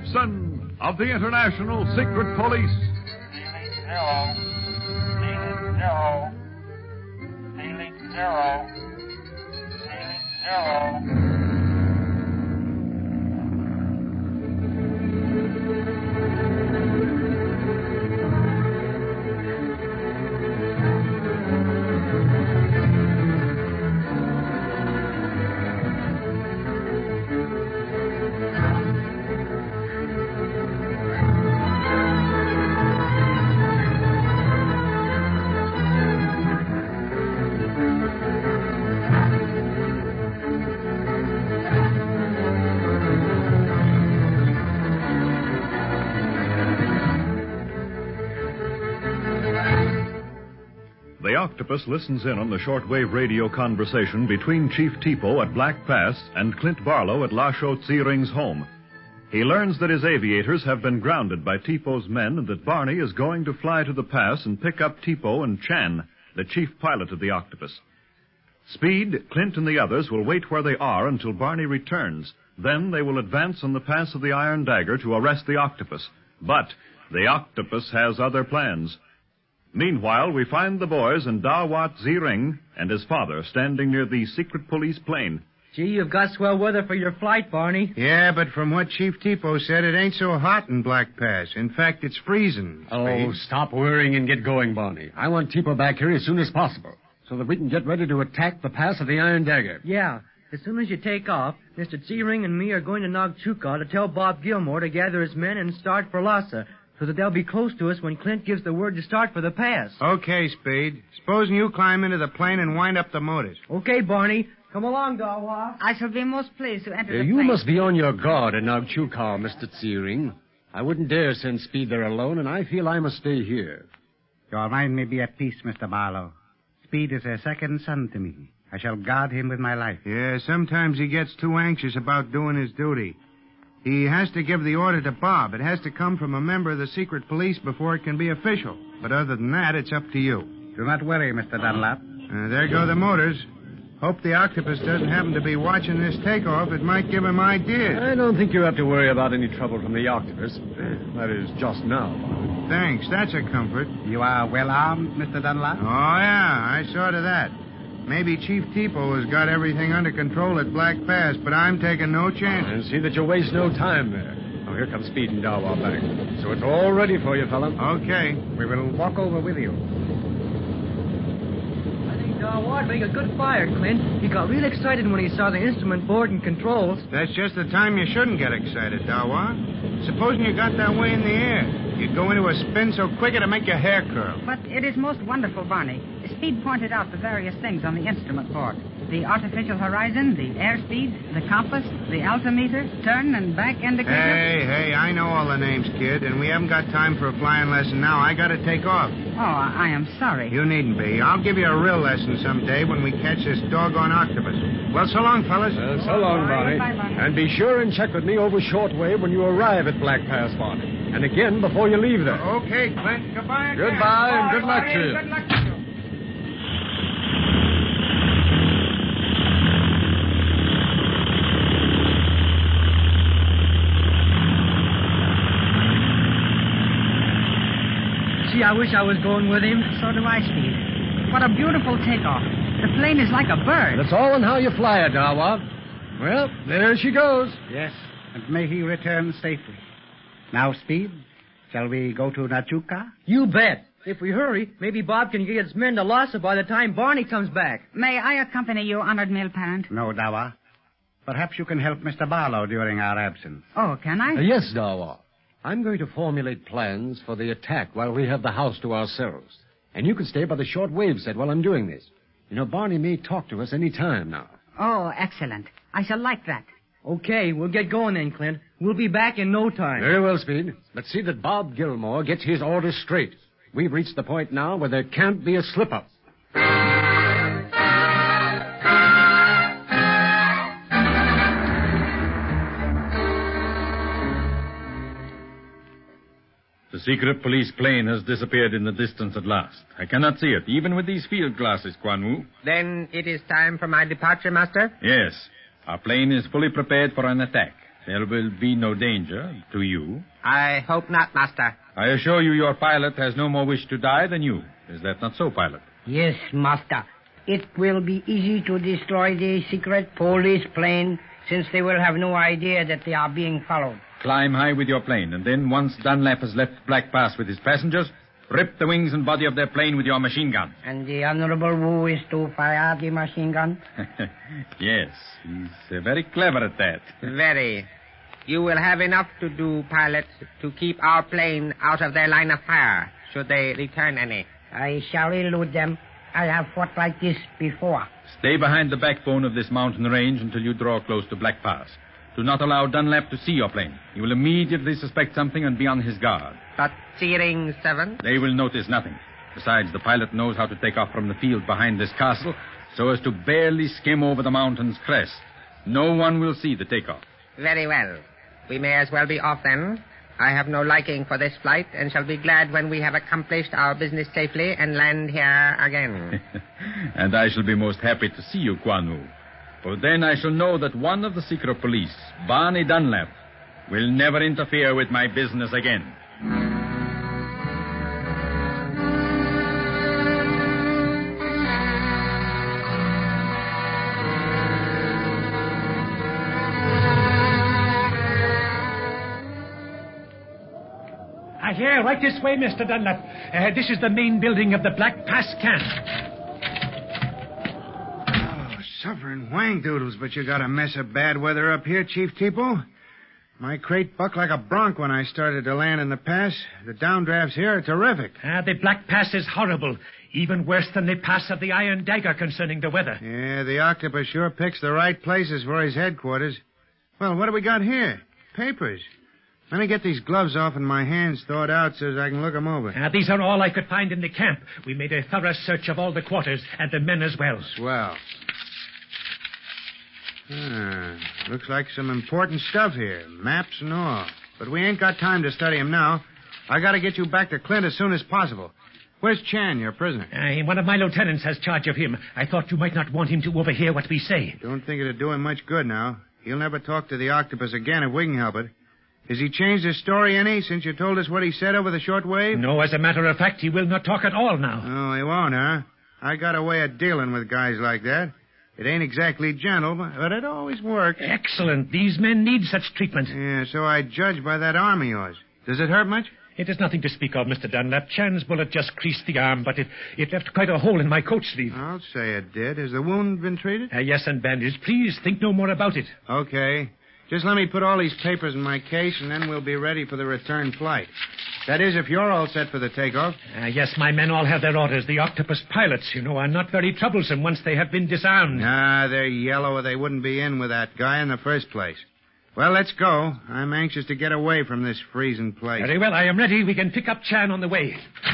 Gibson of the International Secret Police. Ceiling zero. Ceiling zero. The Octopus listens in on the shortwave radio conversation between Chief Tipo at Black Pass and Clint Barlow at La Chaux Ring's home. He learns that his aviators have been grounded by Tipo's men and that Barney is going to fly to the pass and pick up Tipo and Chan, the chief pilot of the Octopus. Speed, Clint, and the others will wait where they are until Barney returns. Then they will advance on the pass of the Iron Dagger to arrest the Octopus. But the Octopus has other plans. Meanwhile, we find the boys and Dawat Ziring and his father standing near the secret police plane. Gee, you've got swell weather for your flight, Barney. Yeah, but from what Chief Tipo said, it ain't so hot in Black Pass. In fact, it's freezing. Oh, stop worrying and get going, Barney. I want Tipo back here as soon as possible so that we can get ready to attack the pass of the Iron Dagger. Yeah. As soon as you take off, Mr. Ziring and me are going to Nagchuka to tell Bob Gilmore to gather his men and start for Lhasa, so that they'll be close to us when Clint gives the word to start for the pass. Okay, Speed. Supposing you climb into the plane and wind up the motors. Okay, Barney. Come along, Dawa. I shall be most pleased to enter the You plane. must be on your guard in Nagchuka, Mr. Ziring. I wouldn't dare send Speed there alone, and I feel I must stay here. Your mind may be at peace, Mr. Barlow. Speed is a second son to me. I shall guard him with my life. Yeah, sometimes he gets too anxious about doing his duty. He has to give the order to Bob. It has to come from a member of the secret police before it can be official. But other than that, it's up to you. Do not worry, Mr. Dunlap. There go the motors. Hope the Octopus doesn't happen to be watching this takeoff. It might give him ideas. I don't think you have to worry about any trouble from the Octopus. That is, just now. Thanks. That's a comfort. You are well armed, Mr. Dunlap? Oh, yeah. I saw to that. Maybe Chief Tipo has got everything under control at Black Pass, but I'm taking no chances. And see that you waste no time there. Oh, here comes Speed and Dawa back. So it's all ready for you, fella. Okay. We will walk over with you. I think Dawa would make a good fire, Clint. He got real excited when he saw the instrument board and controls. That's just the time you shouldn't get excited, Dawa. Supposing you got that way in the air. You'd go into a spin so quick it'd make your hair curl. But it is most wonderful, Barney. Speed pointed out the various things on the instrument board. The artificial horizon, the airspeed, the compass, the altimeter, turn and back indicator. Hey, I know all the names, kid, and we haven't got time for a flying lesson now. I gotta take off. Oh, I am sorry. You needn't be. I'll give you a real lesson someday when we catch this doggone octopus. Well, so long, fellas. So long, Barney. Bye, Barney. And be sure and check with me over shortwave when you arrive at Black Pass, Barney. And again before you leave there. Okay, Clint. Goodbye again. Goodbye, and good luck to you. Good luck to you. Gee, I wish I was going with him. So do I, Speed. What a beautiful takeoff. The plane is like a bird. That's all in how you fly it, Dawa. Well, there she goes. Yes, and may he return safely. Now, Speed, shall we go to Nachuka? You bet. If we hurry, maybe Bob can get his men to Lhasa by the time Barney comes back. May I accompany you, honored male parent? No, Dawa. Perhaps you can help Mr. Barlow during our absence. Oh, can I? Yes, Dawa. I'm going to formulate plans for the attack while we have the house to ourselves. And you can stay by the short wave set while I'm doing this. You know, Barney may talk to us any time now. Oh, excellent. I shall like that. Okay, we'll get going then, Clint. We'll be back in no time. Very well, Speed. Let's see that Bob Gilmore gets his orders straight. We've reached the point now where there can't be a slip-up. The secret police plane has disappeared in the distance at last. I cannot see it, even with these field glasses, Quan Wu. Then it is time for my departure, Master? Yes. Our plane is fully prepared for an attack. There will be no danger to you. I hope not, Master. I assure you your pilot has no more wish to die than you. Is that not so, pilot? Yes, Master. It will be easy to destroy the secret police plane since they will have no idea that they are being followed. Climb high with your plane, and then once Dunlap has left Black Pass with his passengers, rip the wings and body of their plane with your machine gun. And the Honorable Wu is to fire the machine gun? Yes, he's very clever at that. Very. You will have enough to do, pilot, to keep our plane out of their line of fire, should they return any. I shall elude them. I have fought like this before. Stay behind the backbone of this mountain range until you draw close to Black Pass. Do not allow Dunlap to see your plane. He will immediately suspect something and be on his guard. But Searing 7? They will notice nothing. Besides, the pilot knows how to take off from the field behind this castle so as to barely skim over the mountain's crest. No one will see the takeoff. Very well. We may as well be off then. I have no liking for this flight and shall be glad when we have accomplished our business safely and land here again. And I shall be most happy to see you, Quan Wu. For then I shall know that one of the secret police, Barney Dunlap, will never interfere with my business again. Here, right this way, Mr. Dunlap. This is the main building of the Black Pass camp. Oh, suffering wang doodles, but you got a mess of bad weather up here, Chief Tipo. My crate bucked like a bronc when I started to land in the pass. The downdrafts here are terrific. The Black Pass is horrible. Even worse than the pass of the Iron Dagger concerning the weather. Yeah, the octopus sure picks the right places for his headquarters. Well, what do we got here? Papers. Let me get these gloves off and my hands thawed out so as I can look them over. These are all I could find in the camp. We made a thorough search of all the quarters and the men as well. Swell. Looks like some important stuff here. Maps and all. But we ain't got time to study them now. I got to get you back to Clint as soon as possible. Where's Chan, your prisoner? One of my lieutenants has charge of him. I thought you might not want him to overhear what we say. Don't think it'll do him much good now. He'll never talk to the octopus again if we can help it. Has he changed his story any since you told us what he said over the shortwave? No, as a matter of fact, he will not talk at all now. Oh, he won't, huh? I got a way of dealing with guys like that. It ain't exactly gentle, but it always works. Excellent. These men need such treatment. Yeah, so I judge by that arm of yours. Does it hurt much? It is nothing to speak of, Mr. Dunlap. Chan's bullet just creased the arm, but it left quite a hole in my coat sleeve. I'll say it did. Has the wound been treated? Yes, and bandaged. Please think no more about it. Okay. Just let me put all these papers in my case, and then we'll be ready for the return flight. That is, if you're all set for the takeoff. Yes, my men all have their orders. The octopus pilots, are not very troublesome once they have been disarmed. Nah, they're yellow or they wouldn't be in with that guy in the first place. Well, let's go. I'm anxious to get away from this freezing place. Very well, I am ready. We can pick up Chan on the way.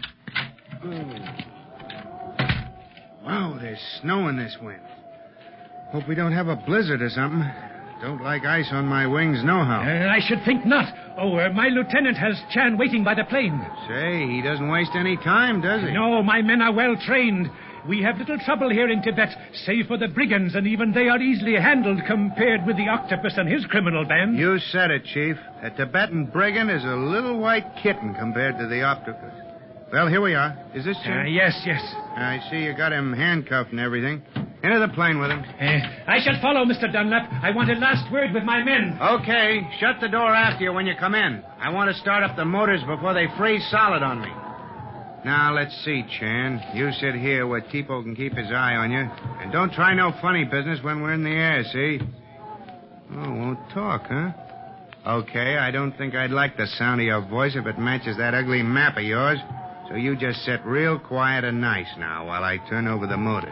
Wow, there's snow in this wind. Hope we don't have a blizzard or something. Don't like ice on my wings nohow. I should think not. My lieutenant has Chan waiting by the plane. Say, he doesn't waste any time, does he? No, my men are well trained. We have little trouble here in Tibet, save for the brigands, and even they are easily handled compared with the octopus and his criminal band. You said it, Chief. A Tibetan brigand is a little white kitten compared to the octopus. Well, here we are. Is this Chan? Yes. I see you got him handcuffed and everything. Into the plane with him. I shall follow, Mr. Dunlap. I want a last word with my men. Okay. Shut the door after you when you come in. I want to start up the motors before they freeze solid on me. Now, let's see, Chan. You sit here where Tipo can keep his eye on you. And don't try no funny business when we're in the air, see? Oh, won't talk, huh? Okay, I don't think I'd like the sound of your voice if it matches that ugly map of yours. So you just sit real quiet and nice now while I turn over the motors.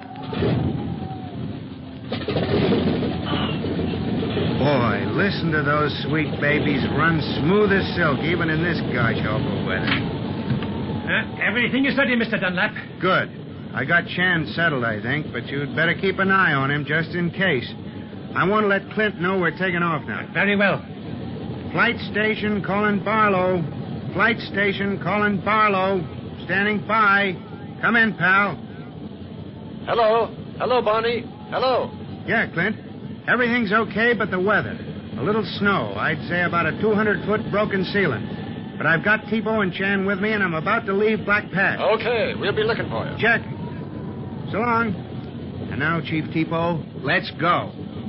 Boy, listen to those sweet babies run smooth as silk, even in this gosh awful weather. Everything is ready, Mr. Dunlap. Good. I got Chan settled, I think, but you'd better keep an eye on him just in case. I want to let Clint know we're taking off now. Very well. Flight station calling Barlow. Flight station calling Barlow. Standing by. Come in, pal. Hello, Barney. Hello. Yeah, Clint. Everything's okay but the weather. A little snow. I'd say about a 200-foot broken ceiling. But I've got Tipo and Chan with me, and I'm about to leave Black Pass. Okay, we'll be looking for you. Check. So long. And now, Chief Tipo, let's go.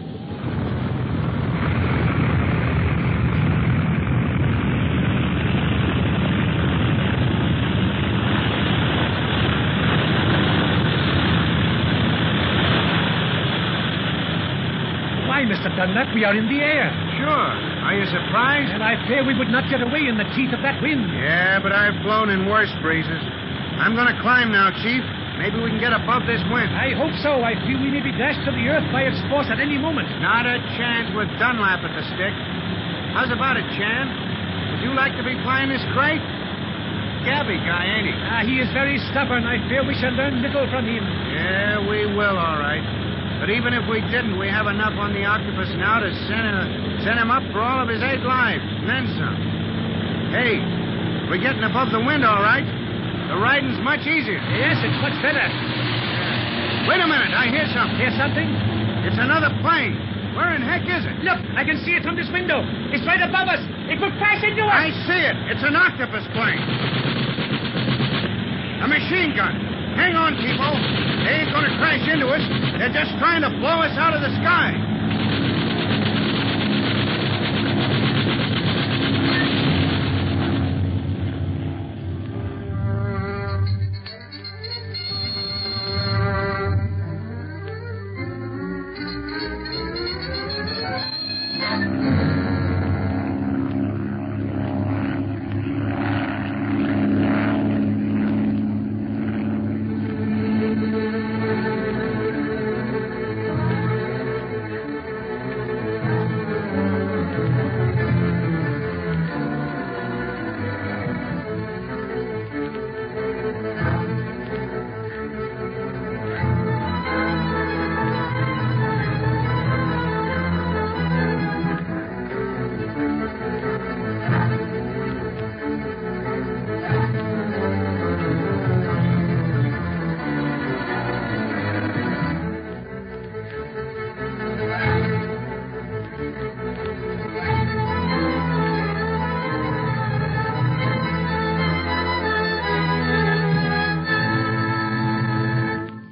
Why, Mr. Dunlap, we are in the air. Sure. Are you surprised? And I fear we would not get away in the teeth of that wind. Yeah, but I've flown in worse breezes. I'm going to climb now, Chief. Maybe we can get above this wind. I hope so. I feel we may be dashed to the earth by its force at any moment. Not a chance with Dunlap at the stick. How's about it, Chan? Would you like to be flying this crate? Gabby guy, ain't he? He is very stubborn. I fear we shall learn little from him. Yeah, we will, all right. But even if we didn't, we have enough on the Octopus now to send him up for all of his 8 lives, and then some. Hey, we're getting above the wind, all right. The riding's much easier. Yes, it's much better. Wait a minute, I hear something. Hear something? It's another plane. Where in heck is it? Look, I can see it from this window. It's right above us. It will crash into us. I see it. It's an Octopus plane. A machine gun. Hang on, people. They ain't going to crash into us. They're just trying to blow us out of the sky.